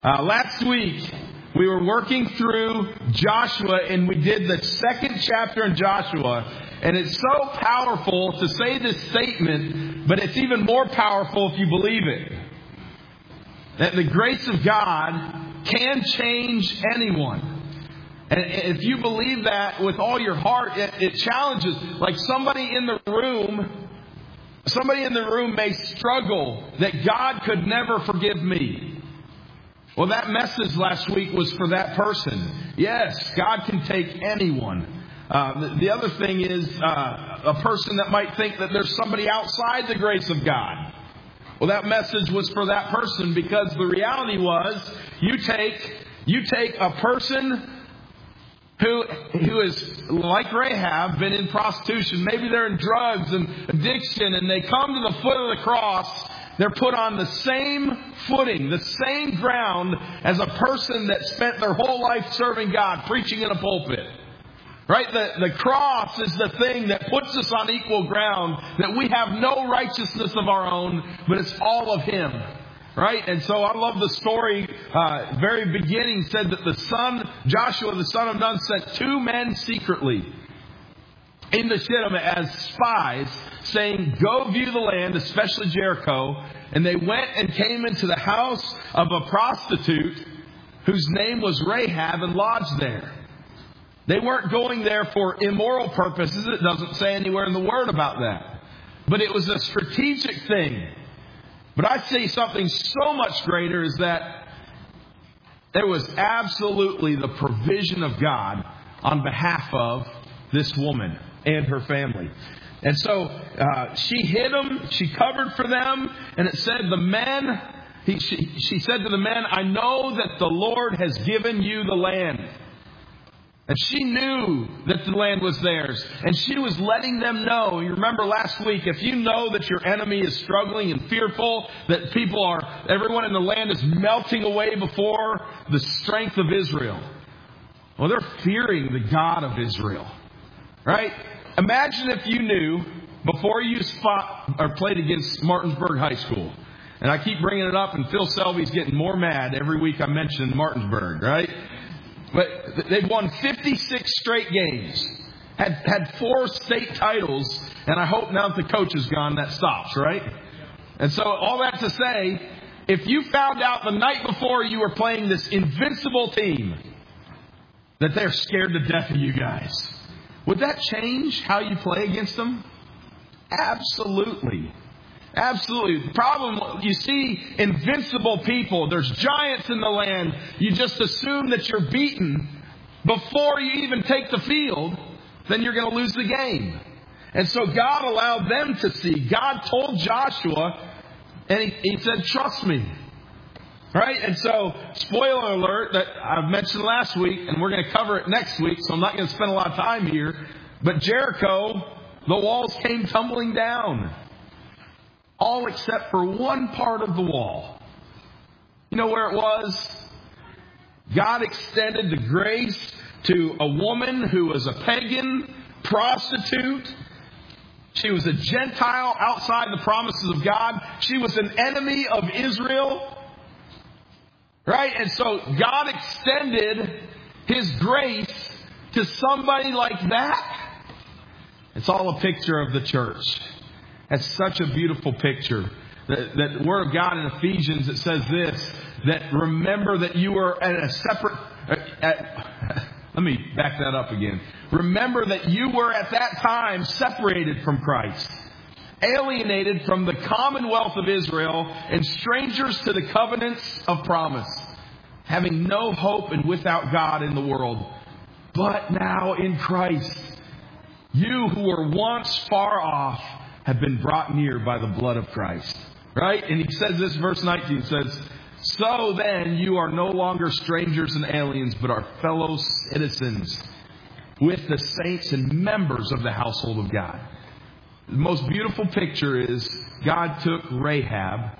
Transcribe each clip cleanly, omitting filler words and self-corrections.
Last week, we were working through Joshua, and we did the second chapter in Joshua. And it's so powerful to say this statement, but it's even more powerful if you believe it. That the grace of God can change anyone. And if you believe that with all your heart, it challenges. Like somebody in the room may struggle that God could never forgive me. Well, that message last week was for that person. Yes, God can take anyone. The other thing is a person that might think that there's somebody outside the grace of God. Well, that message was for that person, because the reality was you take a person who is like Rahab, been in prostitution. Maybe they're in drugs and addiction, and they come to the foot of the cross. They're put on the same footing, the same ground as a person that spent their whole life serving God, preaching in a pulpit. Right? The cross is the thing that puts us on equal ground, that we have no righteousness of our own, but it's all of Him. Right? And so I love the story. Very beginning said that Joshua, the son of Nun, sent two men secretly into Shittim as spies, saying, "Go view the land, especially Jericho." And they went and came into the house of a prostitute whose name was Rahab, and lodged there. They weren't going there for immoral purposes. It doesn't say anywhere in the Word about that. But it was a strategic thing. But I'd say something so much greater is that there was absolutely the provision of God on behalf of this woman and her family. And so she hid them, she covered for them, and it said she said to the men, "I know that the Lord has given you the land." And she knew that the land was theirs. And she was letting them know. You remember last week, if you know that your enemy is struggling and fearful, that everyone in the land is melting away before the strength of Israel. Well, they're fearing the God of Israel. Right? Imagine if you knew before you played against Martinsburg High School. And I keep bringing it up, and Phil Selby's getting more mad every week I mention Martinsburg, right? But they've won 56 straight games, had 4 state titles, and I hope now that the coach is gone, that stops, right? And so all that to say, if you found out the night before you were playing this invincible team that they're scared to death of you guys, would that change how you play against them? Absolutely. Absolutely. The problem, you see invincible people. There's giants in the land. You just assume that you're beaten before you even take the field. Then you're going to lose the game. And so God allowed them to see. God told Joshua, and he said, "Trust me." Right? And so, spoiler alert, that I've mentioned last week, and we're going to cover it next week, so I'm not going to spend a lot of time here. But Jericho, the walls came tumbling down. All except for one part of the wall. You know where it was? God extended the grace to a woman who was a pagan prostitute. She was a Gentile outside the promises of God. She was an enemy of Israel. Right? And so God extended His grace to somebody like that. It's all a picture of the church. That's such a beautiful picture. That Word of God in Ephesians, it says this, that remember that you were at a separate... let me back that up again. Remember that you were at that time separated from Christ, alienated from the commonwealth of Israel, and strangers to the covenants of promise, having no hope and without God in the world. But now in Christ, you who were once far off have been brought near by the blood of Christ. Right? And he says this, verse 19 says, "So then you are no longer strangers and aliens, but are fellow citizens with the saints and members of the household of God." The most beautiful picture is God took Rahab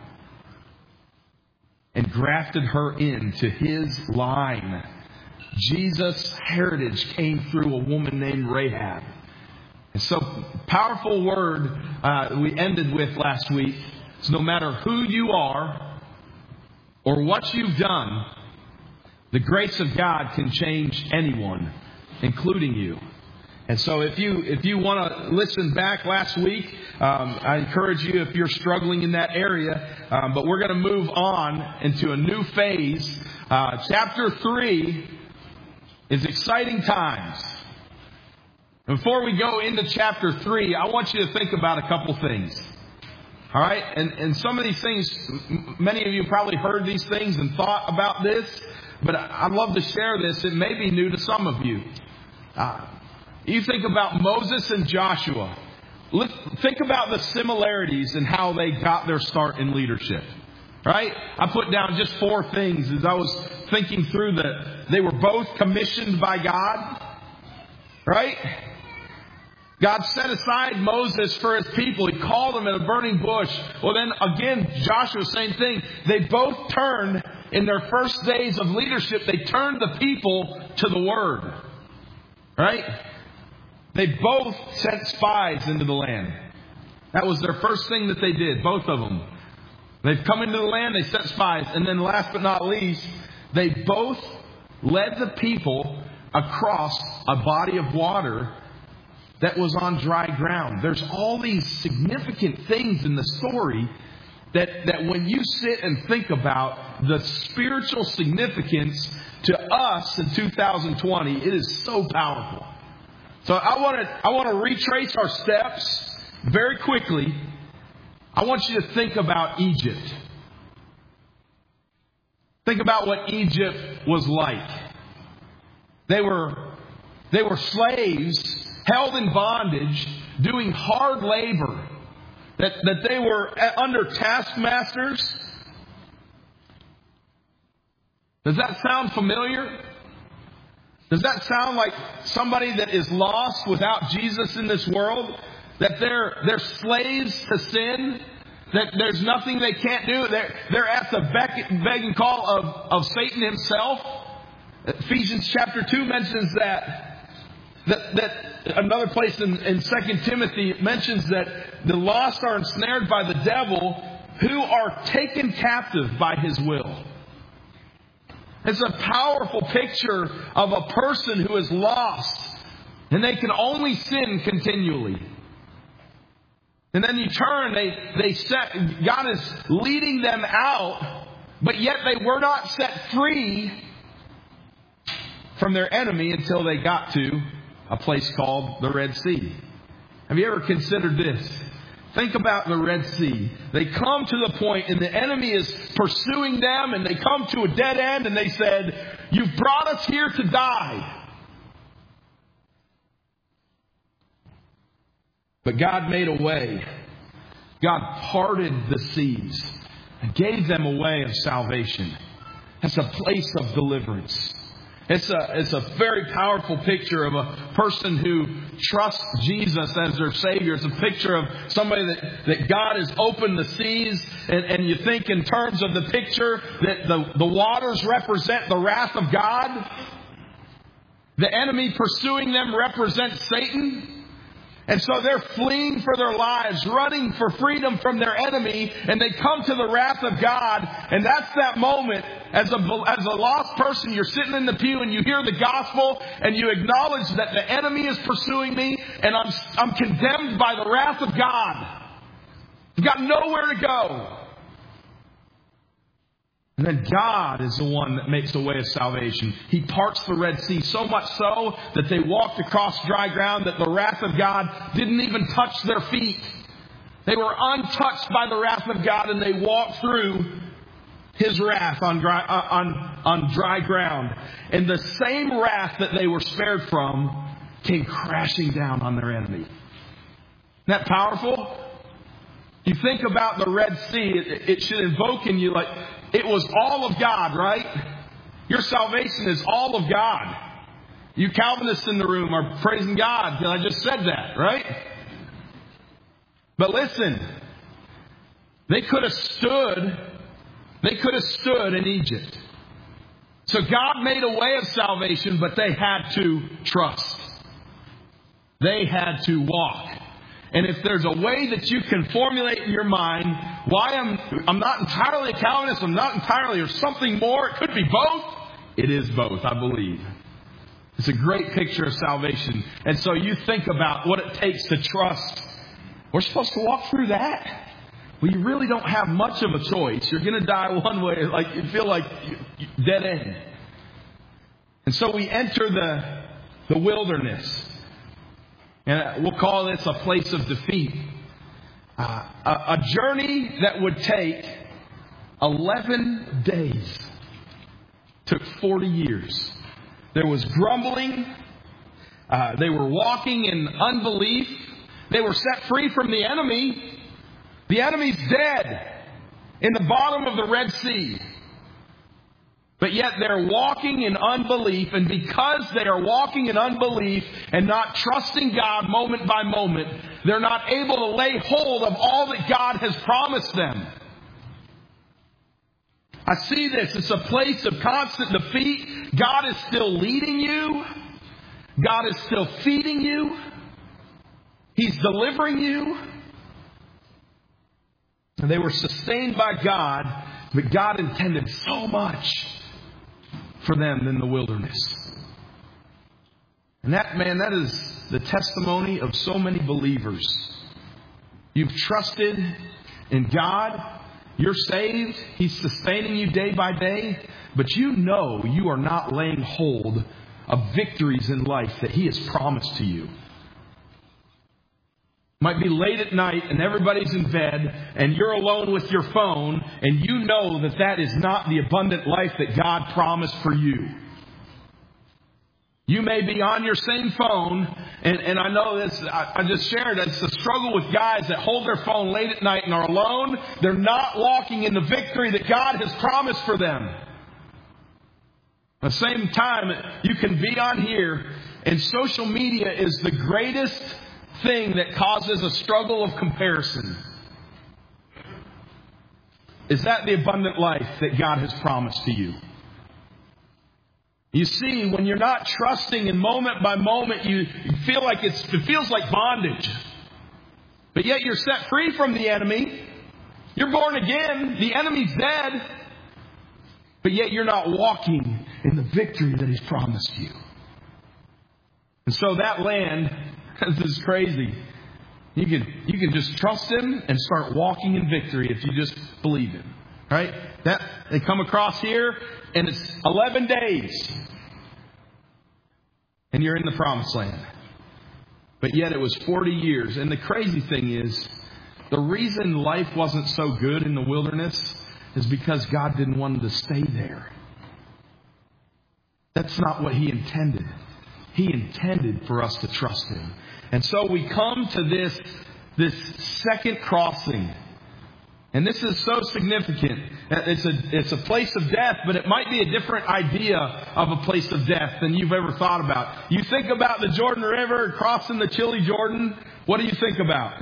and grafted her into His line. Jesus' heritage came through a woman named Rahab. And so, powerful word we ended with last week is no matter who you are, or what you've done, the grace of God can change anyone, including you. And so if you want to listen back last week, I encourage you if you're struggling in that area. But we're going to move on into a new phase. Chapter 3 is exciting times. Before we go into chapter 3, I want you to think about a couple things. All right? And some of these things, many of you probably heard these things and thought about this. But I'd love to share this. It may be new to some of you. You think about Moses and Joshua. Think about the similarities in how they got their start in leadership. Right? I put down just 4 things as I was thinking through that. They were both commissioned by God. Right? God set aside Moses for His people. He called them in a burning bush. Well, then again, Joshua, same thing. They both turned in their first days of leadership. They turned the people to the Word. Right? They both sent spies into the land. That was their first thing that they did, both of them. They've come into the land, they sent spies. And then last but not least, they both led the people across a body of water that was on dry ground. There's all these significant things in the story that when you sit and think about the spiritual significance to us in 2020, it is so powerful. So I want to retrace our steps very quickly. I want you to think about Egypt. Think about what Egypt was like. They were slaves, held in bondage, doing hard labor. That they were under taskmasters. Does that sound familiar? Does that sound like somebody that is lost without Jesus in this world? That they're slaves to sin? That there's nothing they can't do? They're at the beck and call of Satan himself? Ephesians chapter 2 mentions that another place in 2 Timothy mentions that the lost are ensnared by the devil, who are taken captive by his will. It's a powerful picture of a person who is lost, and they can only sin continually. And then you turn, God is leading them out, but yet they were not set free from their enemy until they got to a place called the Red Sea. Have you ever considered this? Think about the Red Sea. They come to the point and the enemy is pursuing them, and they come to a dead end and they said, "You've brought us here to die." But God made a way. God parted the seas and gave them a way of salvation. It's a place of deliverance. It's a very powerful picture of a person who trusts Jesus as their Savior. It's a picture of somebody that God has opened the seas. And you think in terms of the picture that the waters represent the wrath of God. The enemy pursuing them represents Satan. And so they're fleeing for their lives, running for freedom from their enemy, and they come to the wrath of God. And that's that moment, as a lost person, you're sitting in the pew and you hear the gospel and you acknowledge that the enemy is pursuing me and I'm condemned by the wrath of God. I've got nowhere to go. And then God is the one that makes a way of salvation. He parts the Red Sea so much so that they walked across dry ground that the wrath of God didn't even touch their feet. They were untouched by the wrath of God, and they walked through His wrath on dry ground. And the same wrath that they were spared from came crashing down on their enemy. Isn't that powerful? You think about the Red Sea, it should invoke in you like, it was all of God, right? Your salvation is all of God. You Calvinists in the room are praising God because I just said that, right? But listen, they could have stood in Egypt. So God made a way of salvation, but they had to trust. They had to walk. And if there's a way that you can formulate in your mind why I'm not entirely a Calvinist, I'm not entirely or something more, it could be both. It is both, I believe. It's a great picture of salvation. And so you think about what it takes to trust. We're supposed to walk through that. Well, you really don't have much of a choice. You're going to die one way, like you feel like dead end. And so we enter the wilderness. And we'll call this a place of defeat. A journey that would take 11 days took 40 years. There was grumbling. They were walking in unbelief. They were set free from the enemy. The enemy's dead in the bottom of the Red Sea. But yet they're walking in unbelief, and because they are walking in unbelief and not trusting God moment by moment, they're not able to lay hold of all that God has promised them. I see this. It's a place of constant defeat. God is still leading you. God is still feeding you. He's delivering you. And they were sustained by God, but God intended so much for them in the wilderness. And that is the testimony of so many believers. You've trusted in God. You're saved. He's sustaining you day by day. But you know you are not laying hold of victories in life that He has promised to you. Might be late at night and everybody's in bed and you're alone with your phone, and you know that is not the abundant life that God promised for you. You may be on your same phone, and I know this, I just shared, it's the struggle with guys that hold their phone late at night and are alone. They're not walking in the victory that God has promised for them. At the same time, you can be on here, and social media is the greatest thing that causes a struggle of comparison. Is that the abundant life that God has promised to you? You see, when you're not trusting, and moment by moment you feel like it feels like bondage. But yet you're set free from the enemy. You're born again. The enemy's dead. But yet you're not walking in the victory that He's promised you. And so that land, this is crazy. You can just trust Him and start walking in victory if you just believe Him. Right? They come across here, and it's 11 days. And you're in the promised land. But yet it was 40 years. And the crazy thing is, the reason life wasn't so good in the wilderness is because God didn't want them to stay there. That's not what He intended. He intended for us to trust Him. And so we come to this second crossing. And this is so significant. It's a place of death, but it might be a different idea of a place of death than you've ever thought about. You think about the Jordan River, crossing the chilly Jordan. What do you think about?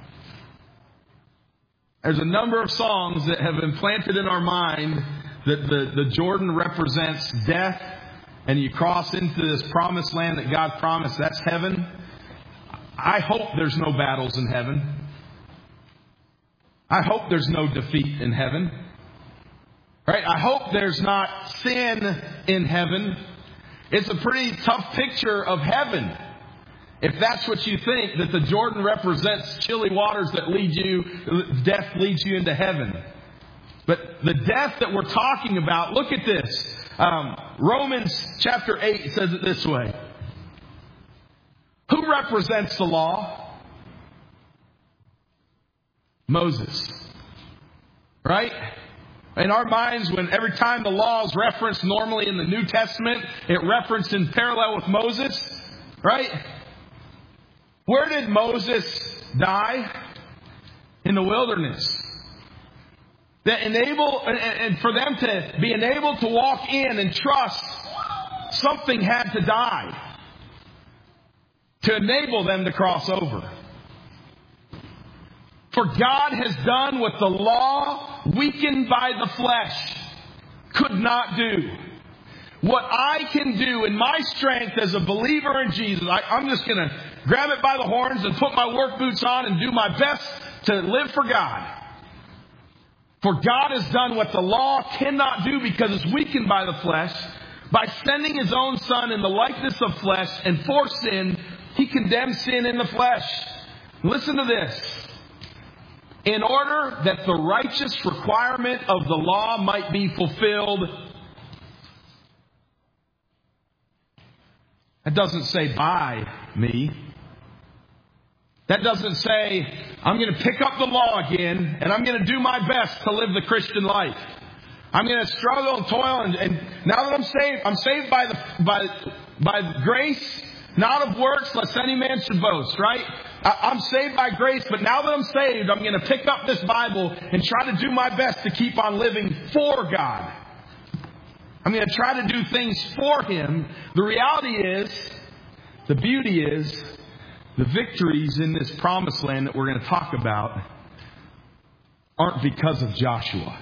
There's a number of songs that have been planted in our mind that the Jordan represents death, and you cross into this promised land that God promised. That's heaven. I hope there's no battles in heaven. I hope there's no defeat in heaven. Right? I hope there's not sin in heaven. It's a pretty tough picture of heaven. If that's what you think, that the Jordan represents chilly waters that death leads you into heaven. But the death that we're talking about, look at this. Romans chapter 8 says it this way. Who represents the law? Moses. Right? In our minds, every time the law is referenced normally in the New Testament, it referenced in parallel with Moses. Right? Where did Moses die? In the wilderness. And for them to be enabled to walk in and trust, something had to die to enable them to cross over. For God has done what the law, weakened by the flesh, could not do. What I can do in my strength as a believer in Jesus, I'm just going to grab it by the horns and put my work boots on and do my best to live for God. For God has done what the law cannot do because it's weakened by the flesh. By sending His own Son in the likeness of flesh and for sin, He condemned sin in the flesh. Listen to this. In order that the righteous requirement of the law might be fulfilled. That doesn't say by me. That doesn't say, I'm going to pick up the law again and I'm going to do my best to live the Christian life. I'm going to struggle and toil and now that I'm saved by grace, not of works, lest any man should boast, right? I'm saved by grace, but now that I'm saved, I'm going to pick up this Bible and try to do my best to keep on living for God. I'm going to try to do things for Him. The reality is, the beauty is, the victories in this promised land that we're going to talk about aren't because of Joshua.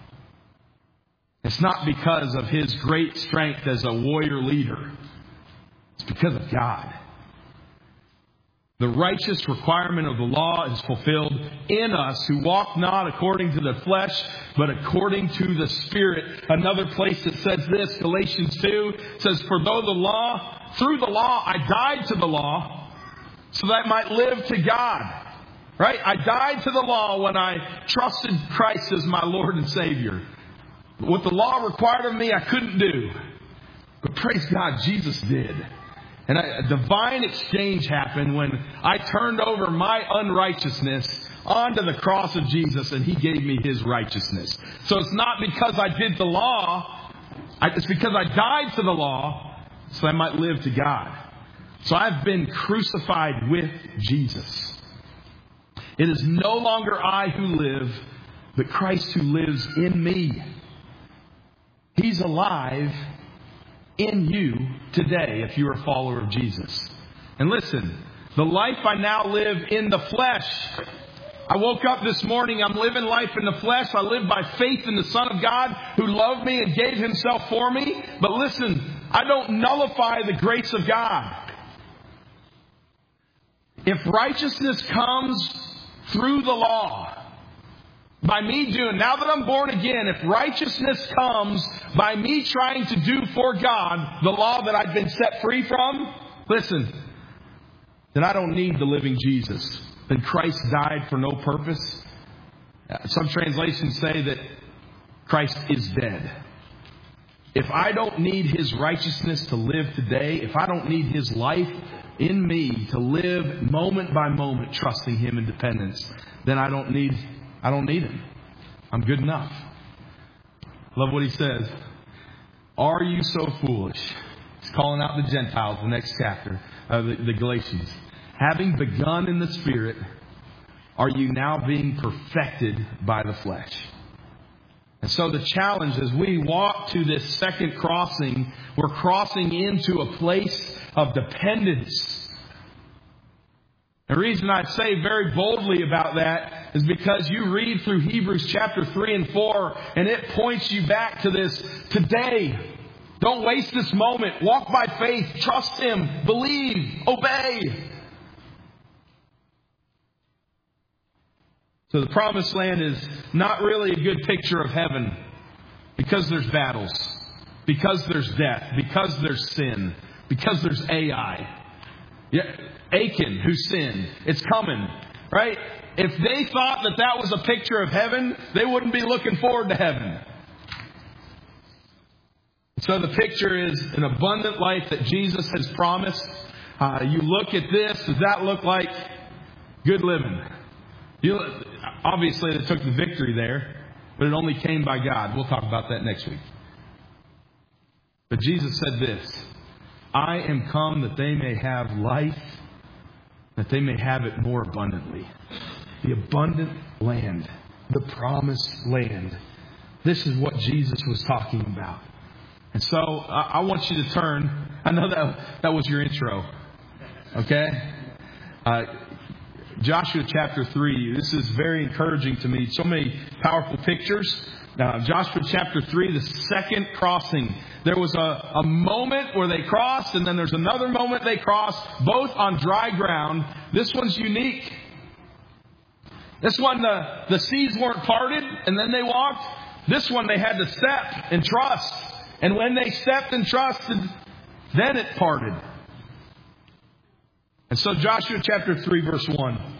It's not because of his great strength as a warrior leader. It's because of God. The righteous requirement of the law is fulfilled in us who walk not according to the flesh, but according to the Spirit. Another place that says this, Galatians 2, says, for though through the law I died to the law, so that I might live to God. Right? I died to the law when I trusted Christ as my Lord and Savior. What the law required of me, I couldn't do. But praise God, Jesus did. And a divine exchange happened when I turned over my unrighteousness onto the cross of Jesus and He gave me His righteousness. So it's not because I did the law. It's because I died to the law so I might live to God. So I've been crucified with Jesus. It is no longer I who live, but Christ who lives in me. He's alive in you today if you're a follower of Jesus. And listen, the life I now live in the flesh. I woke up this morning, I'm living life in the flesh. I live by faith in the Son of God who loved me and gave Himself for me. But listen, I don't nullify the grace of God. If righteousness comes through the law, by me doing, now that I'm born again, if righteousness comes by me trying to do for God the law that I've been set free from, listen, then I don't need the living Jesus. Then Christ died for no purpose. Some translations say that Christ is dead. If I don't need His righteousness to live today, if I don't need His life in me to live moment by moment trusting Him in dependence, then I don't need Him. I'm good enough. Love what he says. Are you so foolish? He's calling out the Gentiles, the next chapter, the Galatians. Having begun in the Spirit, are you now being perfected by the flesh? And so the challenge as we walk to this second crossing, we're crossing into a place of dependence. The reason I say very boldly about that is because you read through Hebrews chapter 3 and 4 and it points you back to this today. Don't waste this moment. Walk by faith. Trust Him. Believe. Obey. So the promised land is not really a good picture of heaven because there's battles, because there's death, because there's sin, because there's Ai. Yeah, Achan, who sinned. It's coming, right? If they thought that that was a picture of heaven, they wouldn't be looking forward to heaven. So the picture is an abundant life that Jesus has promised. You look at this, does that look like good living? Obviously, they took the victory there, but it only came by God. We'll talk about that next week. But Jesus said this, I am come that they may have life, that they may have it more abundantly. The abundant land, the promised land. This is what Jesus was talking about. And so I want you to turn. I know that was your intro. Okay? Joshua chapter 3. This is very encouraging to me. So many powerful pictures. Joshua chapter 3, the second crossing. There was a moment where they crossed, and then there's another moment they crossed, both on dry ground. This one's unique. This one, the seas weren't parted, and then they walked. This one, they had to step and trust. And when they stepped and trusted, then it parted. And so Joshua chapter 3, verse 1.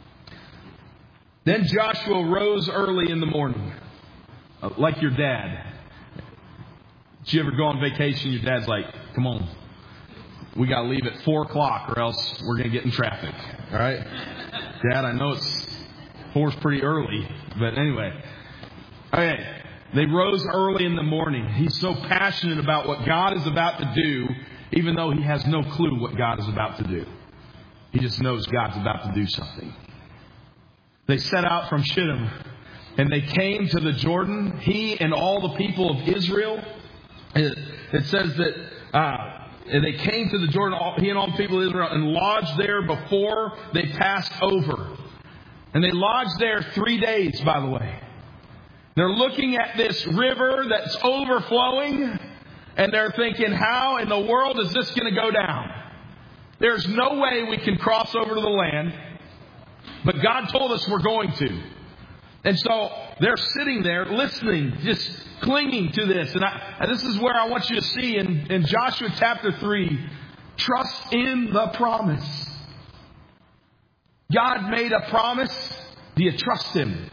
Then Joshua rose early in the morning, like your dad. Did you ever go on vacation? Your dad's like, come on, we got to leave at 4 o'clock or else we're going to get in traffic. All right? Dad, I know it's 4's pretty early, but anyway. Okay, they rose early in the morning. He's so passionate about what God is about to do, even though he has no clue what God is about to do. He just knows God's about to do something. They set out from Shittim, and they came to the Jordan, he and all the people of Israel. It says that they came to the Jordan, he and all the people of Israel, and lodged there before they passed over. And they lodged there 3 days, by the way. They're looking at this river that's overflowing, and they're thinking, how in the world is this going to go down? There's no way we can cross over to the land, but God told us we're going to. And so they're sitting there listening, just clinging to this. And this is where I want you to see in Joshua chapter 3, trust in the promise. God made a promise. Do you trust Him?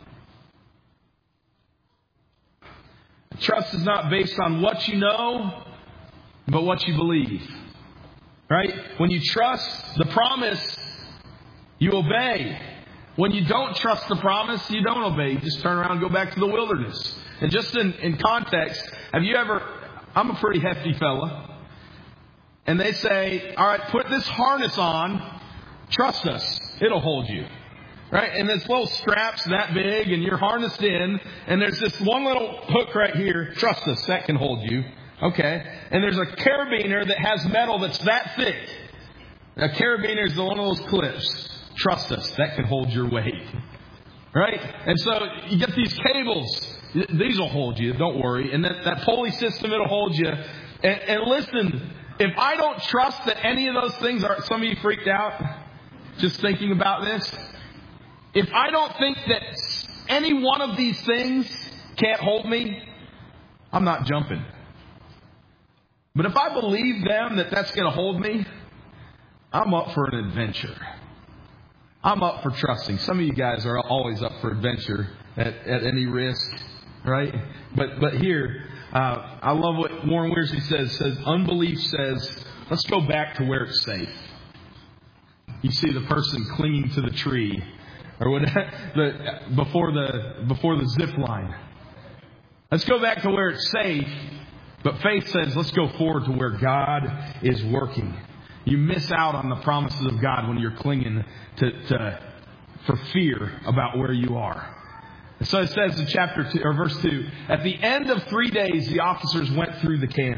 Trust is not based on what you know, but what you believe. Right? When you trust the promise, you obey. When you don't trust the promise, you don't obey. You just turn around and go back to the wilderness. And just in context, have you ever... I'm a pretty hefty fella. And they say, all right, put this harness on. Trust us. It'll hold you. Right? And this little strap's that big, and you're harnessed in, and there's this one little hook right here. Trust us, that can hold you. Okay? And there's a carabiner that has metal that's that thick. A carabiner is one of those clips. Trust us, that can hold your weight. Right? And so you get these cables. These will hold you, don't worry. And that pulley system, it'll hold you. And listen, if I don't trust that any of those things are... Some of you freaked out just thinking about this. If I don't think that any one of these things can't hold me, I'm not jumping. But if I believe them that that's going to hold me, I'm up for an adventure. I'm up for trusting. Some of you guys are always up for adventure at any risk, right? But here, I love what Warren Wiersbe says unbelief says, let's go back to where it's safe. You see the person clinging to the tree, or whatever, before the zip line. Let's go back to where it's safe. But faith says, let's go forward to where God is working. You miss out on the promises of God when you're clinging for fear about where you are. And so it says in chapter 2 or verse 2, at the end of 3 days, the officers went through the camp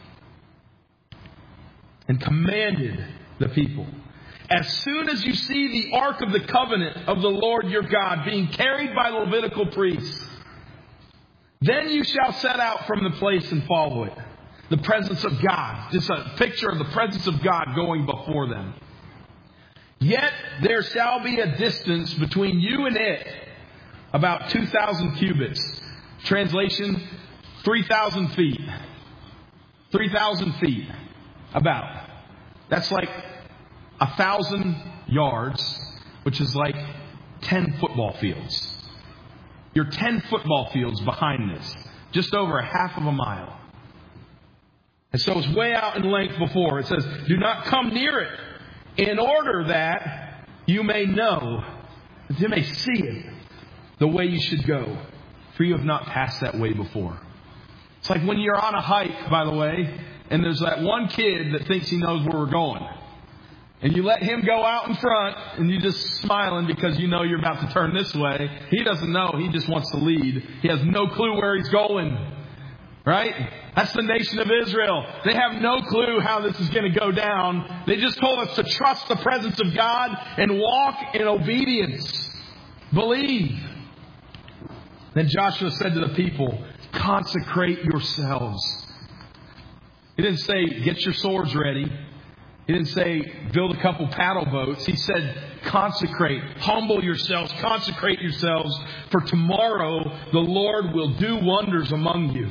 and commanded the people, as soon as you see the ark of the covenant of the Lord your God being carried by Levitical priests, then you shall set out from the place and follow it. The presence of God. Just a picture of the presence of God going before them. Yet there shall be a distance between you and it, about 2,000 cubits. Translation, 3,000 feet. 3,000 feet. About. That's like 1,000 yards, which is like 10 football fields. You're 10 football fields behind this. Just over a half of a mile. And so it's way out in length before. It says, do not come near it, in order that you may know, that you may see it, the way you should go. For you have not passed that way before. It's like when you're on a hike, by the way, and there's that one kid that thinks he knows where we're going. And you let him go out in front, and you just smiling because you know you're about to turn this way. He doesn't know. He just wants to lead. He has no clue where he's going. Right? That's the nation of Israel. They have no clue how this is going to go down. They just told us to trust the presence of God and walk in obedience. Believe. Then Joshua said to the people, consecrate yourselves. He didn't say, get your swords ready. He didn't say, build a couple paddle boats. He said, consecrate, humble yourselves, consecrate yourselves, for tomorrow the Lord will do wonders among you.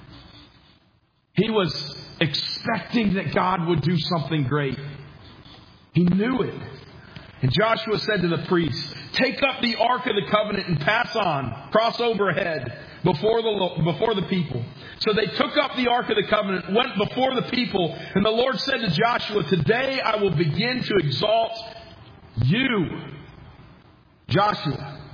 He was expecting that God would do something great. He knew it. And Joshua said to the priests, take up the Ark of the Covenant and cross over ahead before the people. So they took up the Ark of the Covenant, went before the people, and the Lord said to Joshua, today I will begin to exalt you, Joshua,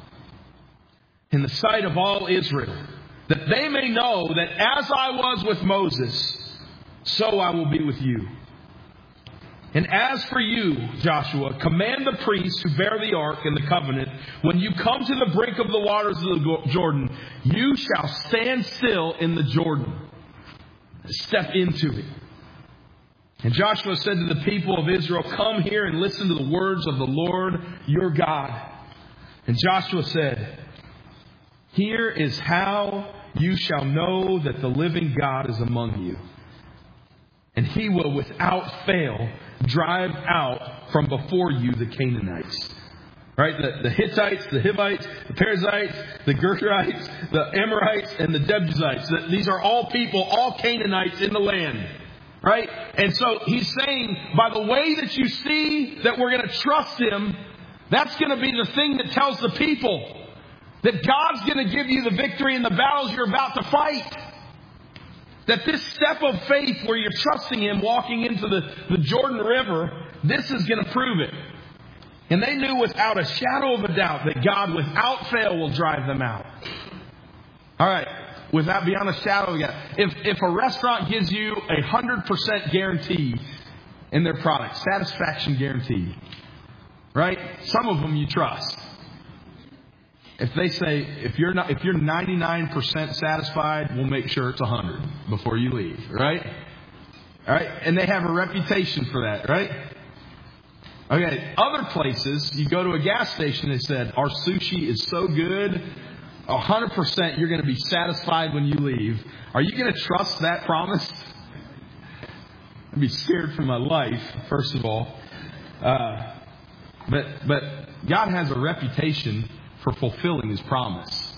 in the sight of all Israel, that they may know that as I was with Moses, so I will be with you. And as for you, Joshua, command the priests who bear the ark and the covenant, when you come to the brink of the waters of the Jordan, you shall stand still in the Jordan. Step into it. And Joshua said to the people of Israel, come here and listen to the words of the Lord your God. And Joshua said, here is how you shall know that the living God is among you. And He will without fail drive out from before you the Canaanites. Right? The Hittites, the Hivites, the Perizzites, the Gershonites, the Amorites, and the Jebusites. These are all people, all Canaanites in the land. Right? And so He's saying, by the way that you see that we're going to trust Him, that's going to be the thing that tells the people that God's going to give you the victory in the battles you're about to fight. That this step of faith where you're trusting Him, walking into the Jordan River, this is going to prove it. And they knew without a shadow of a doubt that God without fail will drive them out. All right. Without beyond a shadow of a doubt. If a restaurant gives you 100% guarantee in their product, satisfaction guarantee, right? Some of them you trust. If they say, if you're 99% satisfied, we'll make sure it's 100 before you leave, right? All right, and they have a reputation for that, right? Okay, other places, you go to a gas station, they said, our sushi is so good, 100% you're going to be satisfied when you leave. Are you going to trust that promise? I'd be scared for my life, first of all. But God has a reputation for fulfilling His promise.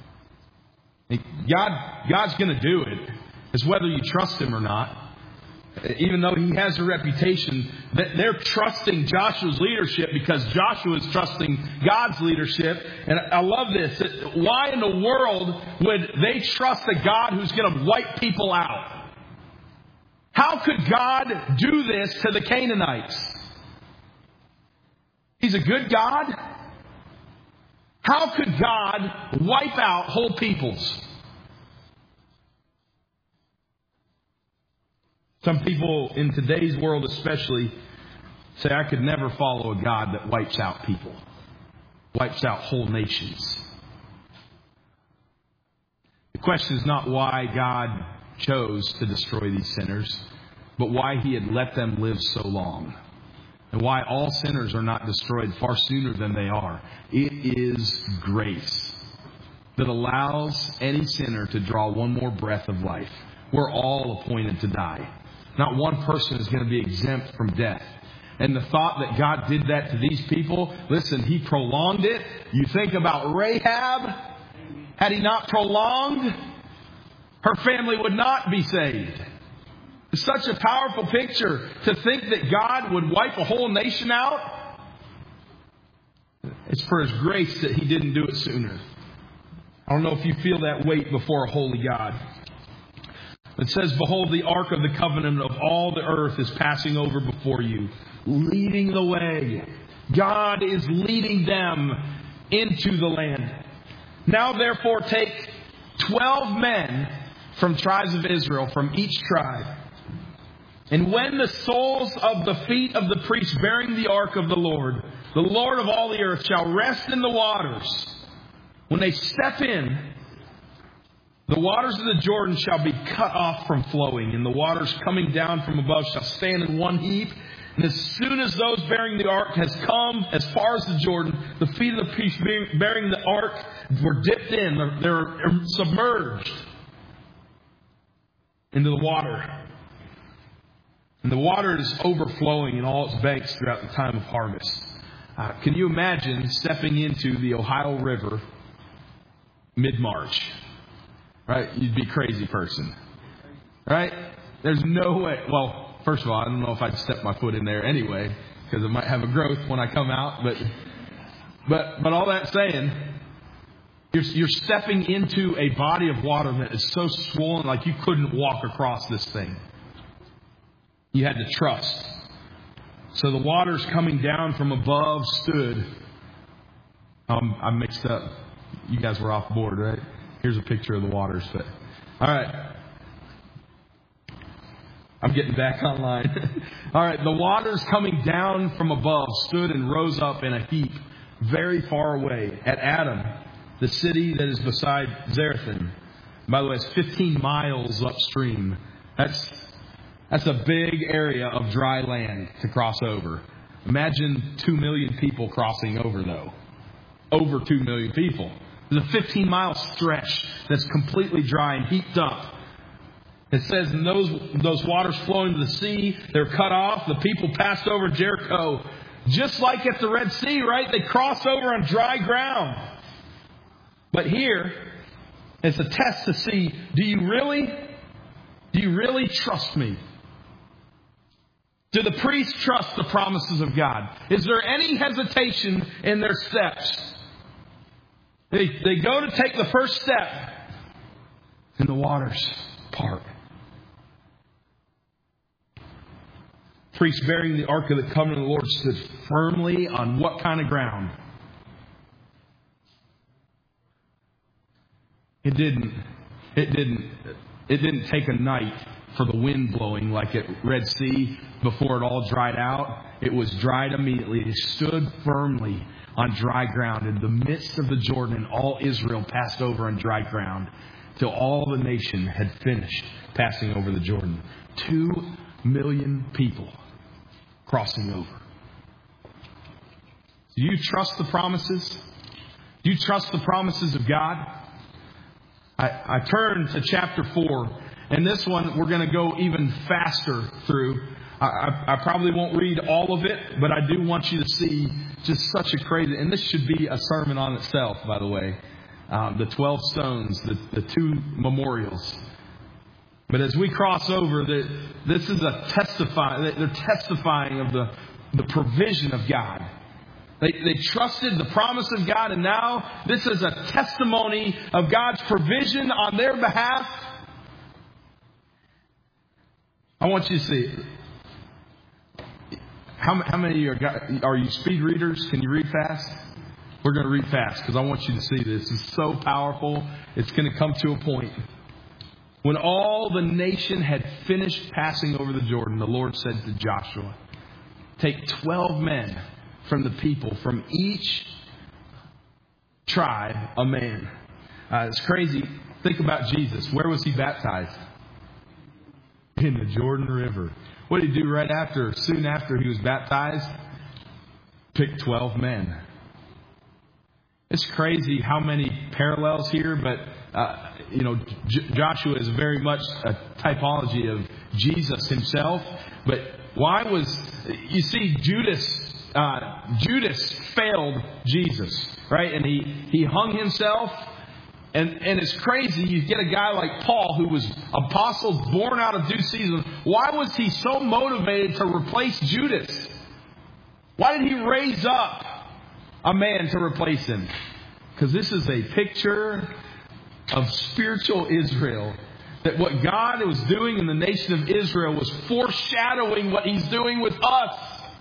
God's going to do it. It's whether you trust Him or not. Even though He has a reputation, that they're trusting Joshua's leadership because Joshua is trusting God's leadership. And I love this. Why in the world would they trust a God who's going to wipe people out? How could God do this to the Canaanites? He's a good God. How could God wipe out whole peoples? Some people in today's world especially say, I could never follow a God that wipes out people, wipes out whole nations. The question is not why God chose to destroy these sinners, but why He had let them live so long. And why all sinners are not destroyed far sooner than they are. It is grace that allows any sinner to draw one more breath of life. We're all appointed to die. Not one person is going to be exempt from death. And the thought that God did that to these people, listen, He prolonged it. You think about Rahab. Had He not prolonged, her family would not be saved. It's such a powerful picture to think that God would wipe a whole nation out. It's for His grace that He didn't do it sooner. I don't know if you feel that weight before a holy God. It says, behold, the ark of the covenant of all the earth is passing over before you, leading the way. God is leading them into the land. Now therefore take 12 men from tribes of Israel, from each tribe. And when the soles of the feet of the priests bearing the ark of the Lord of all the earth, shall rest in the waters, when they step in, the waters of the Jordan shall be cut off from flowing, and the waters coming down from above shall stand in one heap. And as soon as those bearing the ark has come as far as the Jordan, the feet of the priests bearing the ark were dipped in. They're submerged into the water. And the water is overflowing in all its banks throughout the time of harvest. Can you imagine stepping into the Ohio River mid-March? Right? You'd be a crazy person. Right? There's no way. Well, first of all, I don't know if I'd step my foot in there anyway, because it might have a growth when I come out. But all that saying, you're stepping into a body of water that is so swollen, like you couldn't walk across this thing. You had to trust. So the waters coming down from above stood. I'm mixed up. You guys were off board, right? Here's a picture of the waters. But all right. I'm getting back online. All right. The waters coming down from above stood and rose up in a heap very far away at Adam, the city that is beside Zarethan. By the way, it's 15 miles upstream. That's a big area of dry land to cross over. Imagine 2 million people crossing over, though. Over 2 million people. There's a 15-mile stretch that's completely dry and heaped up. It says, and those waters flowing to the sea, they're cut off. The people passed over Jericho, just like at the Red Sea, right? They cross over on dry ground. But here, it's a test to see, do you really trust me? Do the priests trust the promises of God? Is there any hesitation in their steps? They go to take the first step, and the waters part. Priests bearing the Ark of the Covenant of the Lord stood firmly on what kind of ground? It didn't take a night for the wind blowing like at Red Sea before it all dried out. It was dried immediately. It stood firmly on dry ground in the midst of the Jordan, and all Israel passed over on dry ground till all the nation had finished passing over the Jordan. 2 million people crossing over. Do you trust the promises? Do you trust the promises of God? I turn to chapter 4. And this one, we're going to go even faster through. I probably won't read all of it, but I do want you to see just such a crazy... And this should be a sermon on itself, by the way. The 12 stones, the 2 memorials. But as we cross over, this is a they're testifying of the provision of God. They trusted the promise of God, and now this is a testimony of God's provision on their behalf. I want you to see it. How many are you speed readers? Can you read fast? We're going to read fast because I want you to see this. It's so powerful. It's going to come to a point. When all the nation had finished passing over the Jordan, the Lord said to Joshua, take 12 men from the people, from each tribe, a man. It's crazy. Think about Jesus. Where was he baptized? In the Jordan River. What did he do right after? Soon after he was baptized? Pick 12 men. It's crazy how many parallels here, but Joshua is very much a typology of Jesus himself. But why was you see Judas failed Jesus, right? And he hung himself. And it's crazy. You get a guy like Paul, who was apostle born out of due season. Why was he so motivated to replace Judas? Why did he raise up a man to replace him? Because this is a picture of spiritual Israel. That what God was doing in the nation of Israel was foreshadowing what he's doing with us.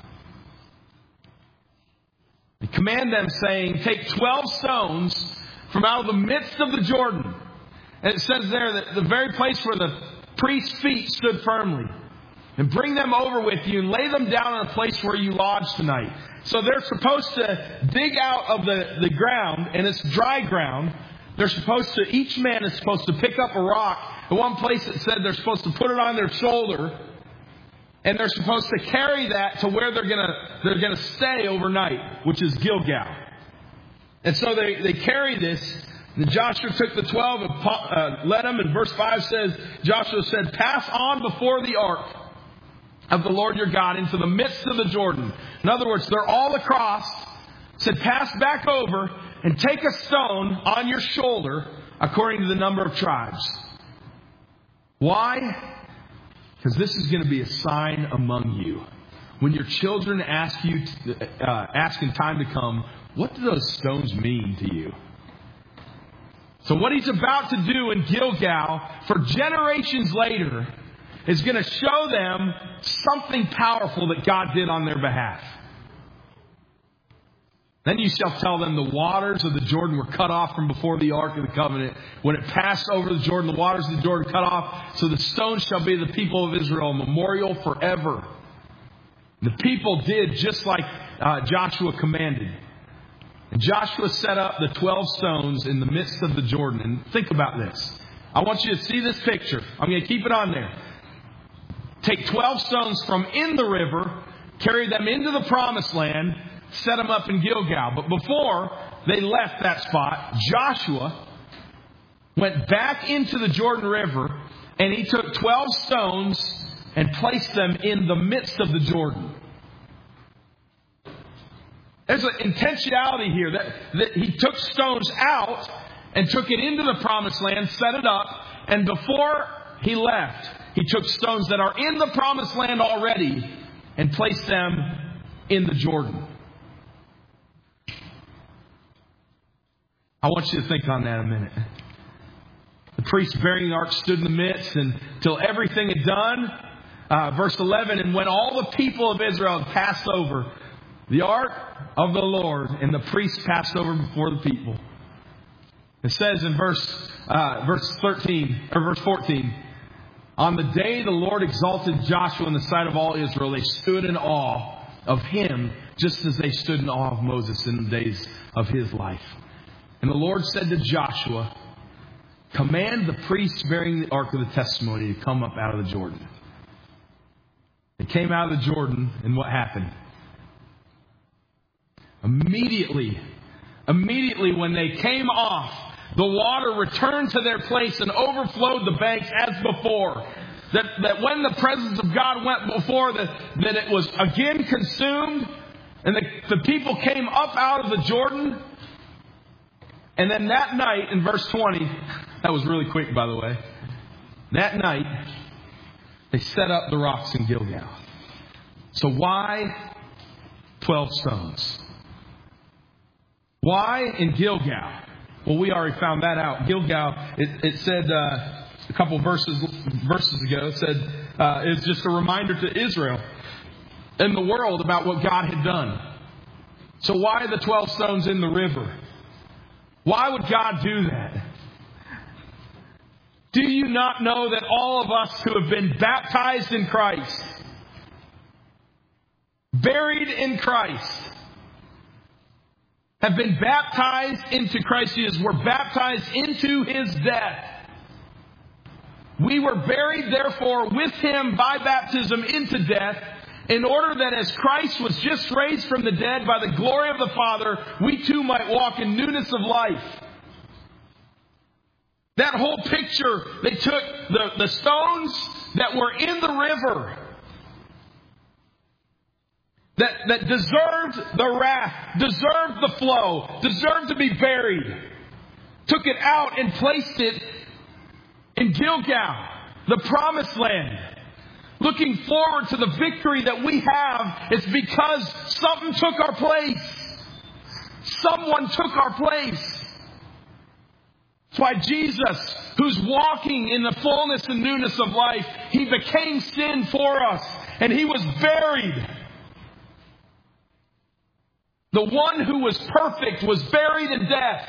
He commanded them, saying, take 12 stones from out of the midst of the Jordan. And it says there that the very place where the priest's feet stood firmly. And bring them over with you and lay them down in a place where you lodge tonight. So they're supposed to dig out of the ground, and it's dry ground. Each man is supposed to pick up a rock. In one place it said they're supposed to put it on their shoulder. And they're supposed to carry that to where they're gonna stay overnight, which is Gilgal. And so they carry this. And Joshua took the 12 and led them. And verse 5 says, Joshua said, pass on before the ark of the Lord your God into the midst of the Jordan. In other words, they're all across. Said, pass back over and take a stone on your shoulder according to the number of tribes. Why? Because this is going to be a sign among you. When your children ask you, ask in time to come, what do those stones mean to you? So what he's about to do in Gilgal for generations later is going to show them something powerful that God did on their behalf. Then you shall tell them the waters of the Jordan were cut off from before the ark of the covenant. When it passed over the Jordan, the waters of the Jordan cut off. So the stones shall be the people of Israel, a memorial forever. The people did just like Joshua commanded. And Joshua set up the 12 stones in the midst of the Jordan. And think about this. I want you to see this picture. I'm going to keep it on there. Take 12 stones from in the river, carry them into the promised land, set them up in Gilgal. But before they left that spot, Joshua went back into the Jordan River and he took 12 stones and placed them in the midst of the Jordan. There's an intentionality here that he took stones out and took it into the promised land, set it up, and before he left, he took stones that are in the promised land already and placed them in the Jordan. I want you to think on that a minute. The priest bearing the ark stood in the midst until everything had done. Verse 11, and when all the people of Israel had passed over the ark of the Lord, and the priest passed over before the people. It says in verse 13 or verse 14, on the day the Lord exalted Joshua in the sight of all Israel, they stood in awe of him, just as they stood in awe of Moses in the days of his life. And the Lord said to Joshua, command the priests bearing the ark of the testimony to come up out of the Jordan. They came out of the Jordan, and what happened? Immediately when they came off, the water returned to their place and overflowed the banks as before. That when the presence of God went before, that it was again consumed, and the people came up out of the Jordan. And then that night, in verse 20, that was really quick, by the way. That night, they set up the rocks in Gilgal. So why 12 stones? Why in Gilgal? Well, we already found that out. Gilgal, it said a couple verses ago, it said it's just a reminder to Israel and the world about what God had done. So why the 12 stones in the river? Why would God do that? Do you not know that all of us who have been baptized in Christ, buried in Christ, have been baptized into Christ Jesus? We're baptized into his death. We were buried, therefore, with him by baptism into death, in order that as Christ was just raised from the dead by the glory of the Father, we too might walk in newness of life. That whole picture, they took the stones that were in the river, that deserved the wrath, deserved the flow, deserved to be buried, took it out and placed it in Gilgal, the promised land. Looking forward to the victory that we have, it's because something took our place. Someone took our place. That's why Jesus, who's walking in the fullness and newness of life, he became sin for us, and he was buried. The one who was perfect was buried in death.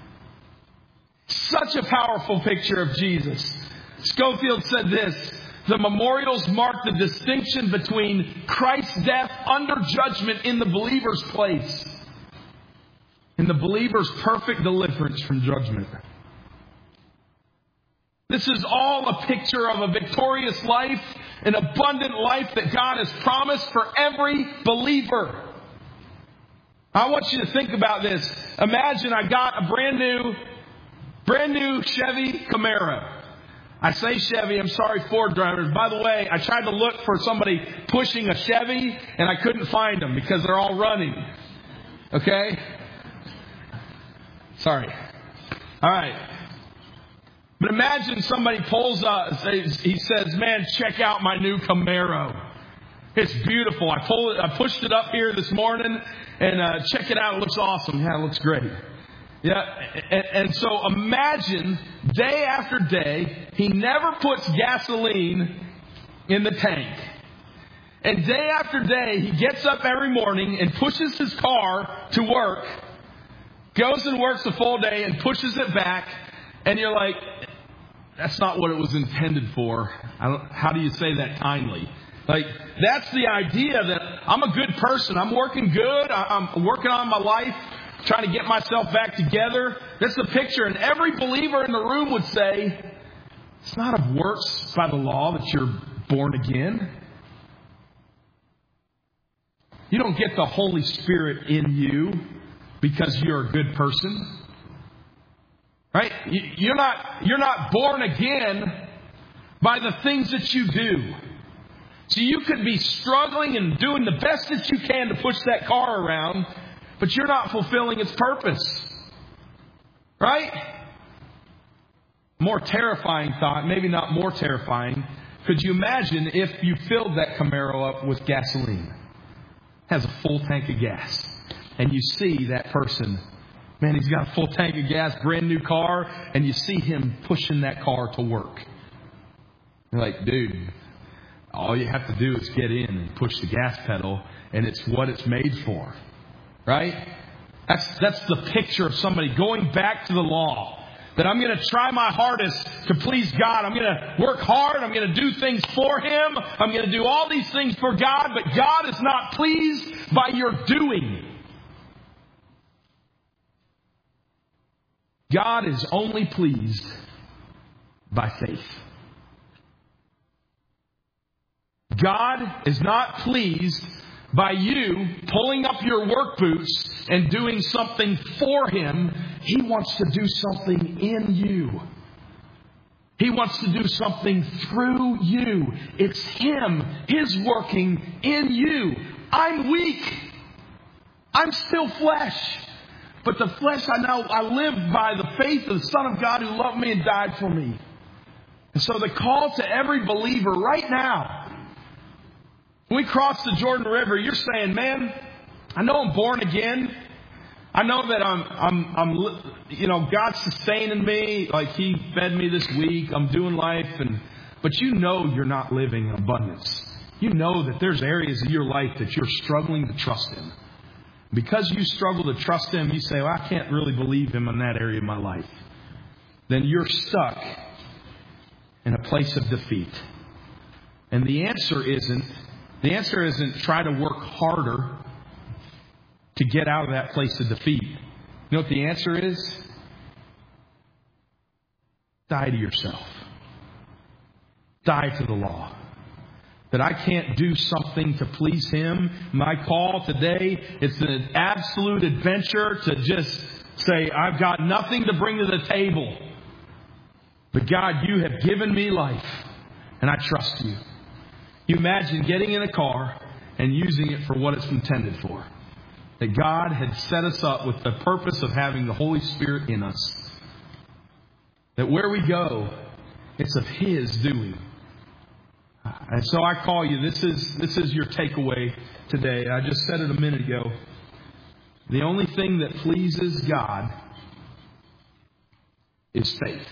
Such a powerful picture of Jesus. Schofield said this: the memorials mark the distinction between Christ's death under judgment in the believer's place and the believer's perfect deliverance from judgment. This is all a picture of a victorious life, an abundant life that God has promised for every believer. I want you to think about this. Imagine I got a brand new Chevy Camaro. I say Chevy, I'm sorry, Ford drivers. By the way, I tried to look for somebody pushing a Chevy, and I couldn't find them because they're all running. Okay? Sorry. All right. But imagine somebody pulls up, he says, man, check out my new Camaro. It's beautiful. I pushed it up here this morning, and check it out. It looks awesome. Yeah, it looks great. Yeah, and so imagine day after day, he never puts gasoline in the tank. And day after day, he gets up every morning and pushes his car to work, goes and works a full day and pushes it back. And you're like, that's not what it was intended for. How do you say that kindly? Like, that's the idea that I'm a good person. I'm working good. I'm working on my life, trying to get myself back together. That's the picture. And every believer in the room would say, it's not of works by the law that you're born again. You don't get the Holy Spirit in you because you're a good person. Right? You're not born again by the things that you do. So you could be struggling and doing the best that you can to push that car around, but you're not fulfilling its purpose. Right? More terrifying thought, maybe not more terrifying. Could you imagine if you filled that Camaro up with gasoline? Has a full tank of gas. And you see that person, man, he's got a full tank of gas, brand new car, and you see him pushing that car to work. You're like, dude, all you have to do is get in and push the gas pedal, and it's what it's made for. Right? That's the picture of somebody going back to the law. That I'm going to try my hardest to please God. I'm going to work hard. I'm going to do things for Him. I'm going to do all these things for God. But God is not pleased by your doing. God is only pleased by faith. God is not pleased by you pulling up your work boots and doing something for Him. He wants to do something in you. He wants to do something through you. It's Him, His working in you. I'm weak. I'm still flesh. But the flesh I know, I live by the faith of the Son of God who loved me and died for me. And so the call to every believer right now, when we cross the Jordan River, you're saying, man, I know I'm born again. I know that I'm God's sustaining me. Like He fed me this week. I'm doing life. But you know you're not living in abundance. You know that there's areas of your life that you're struggling to trust Him. Because you struggle to trust Him, you say, well, I can't really believe Him in that area of my life. Then you're stuck in a place of defeat. And the answer isn't try to work harder to get out of that place of defeat. You know what the answer is? Die to yourself. Die to the law. That I can't do something to please Him. My call today is an absolute adventure to just say, I've got nothing to bring to the table. But God, You have given me life, and I trust You. You imagine getting in a car and using it for what it's intended for. That God had set us up with the purpose of having the Holy Spirit in us. That where we go, it's of His doing. And so I call you, this is your takeaway today. I just said it a minute ago. The only thing that pleases God is faith.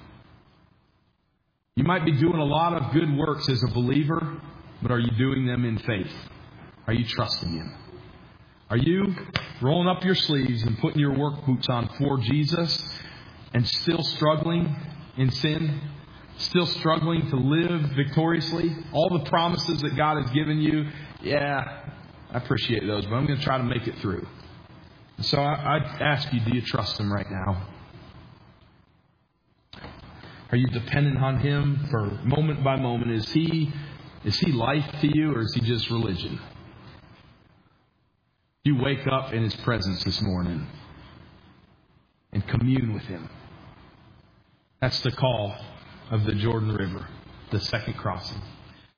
You might be doing a lot of good works as a believer, but are you doing them in faith? Are you trusting Him? Are you rolling up your sleeves and putting your work boots on for Jesus and still struggling in sin? Still struggling to live victoriously? All the promises that God has given you, yeah, I appreciate those, but I'm going to try to make it through. So I ask you, do you trust Him right now? Are you dependent on Him for moment by moment? Is He life to you, or is He just religion? You wake up in His presence this morning and commune with Him. That's the call of the Jordan River, the second crossing.